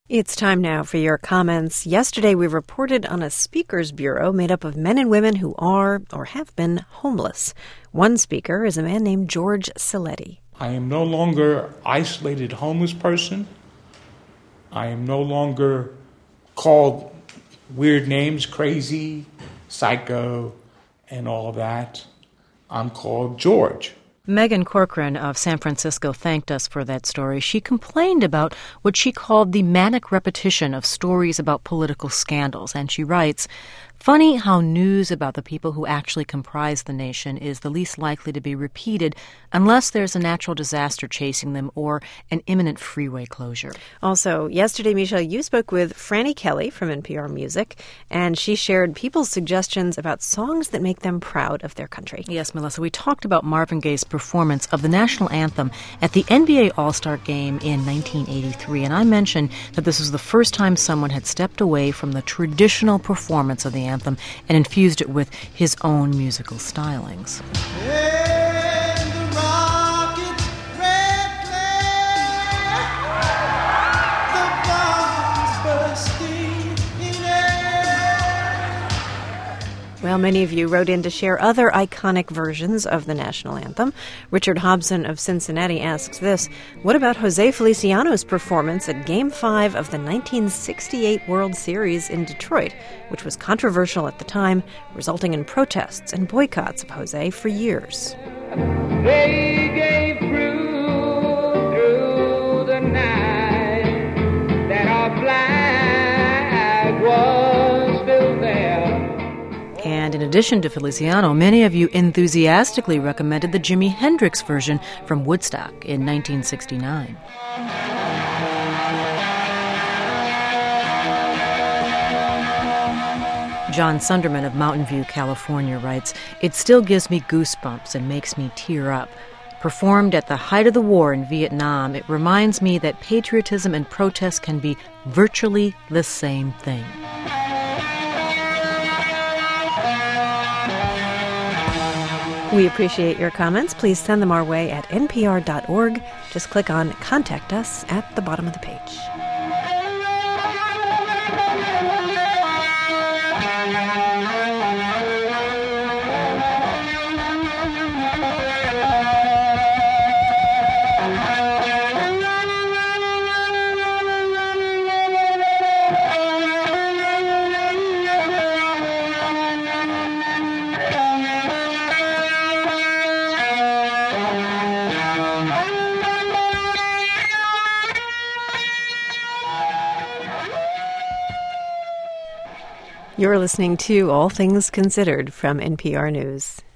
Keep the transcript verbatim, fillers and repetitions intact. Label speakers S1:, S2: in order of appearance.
S1: It's time now for your comments. Yesterday, we reported on a speakers bureau made up of men and women who are or have been homeless. One speaker is a man named George Saletti.
S2: I am no longer isolated homeless person. I am no longer called weird names, crazy, psycho, and all that. I'm called George.
S3: Megan Corcoran of San Francisco thanked us for that story. She complained about what she called the manic repetition of stories about political scandals, and she writes, "Funny how news about the people who actually comprise the nation is the least likely to be repeated unless there's a natural disaster chasing them or an imminent freeway closure."
S1: Also, yesterday, Michelle, you spoke with Franny Kelly from N P R Music, and she shared people's suggestions about songs that make them proud of their country.
S3: Yes, Melissa, we talked about Marvin Gaye's performance of the national anthem at the N B A All-Star Game in nineteen eighty-three, and I mentioned that this was the first time someone had stepped away from the traditional performance of the anthem and infused it with his own musical stylings.
S1: Well, many of you wrote in to share other iconic versions of the national anthem. Richard Hobson of Cincinnati asks this: what about Jose Feliciano's performance at Game five of the nineteen sixty-eight World Series in Detroit, which was controversial at the time, resulting in protests and boycotts of Jose for years?
S4: They gave through, through the night that our flag was still there.
S3: And in addition to Feliciano, many of you enthusiastically recommended the Jimi Hendrix version from Woodstock in nineteen sixty-nine. John Sunderman of Mountain View, California writes, "It still gives me goosebumps and makes me tear up. Performed at the height of the war in Vietnam, it reminds me that patriotism and protest can be virtually the same thing."
S1: We appreciate your comments. Please send them our way at N P R dot org. Just click on Contact Us at the bottom of the page. You're listening to All Things Considered from N P R News.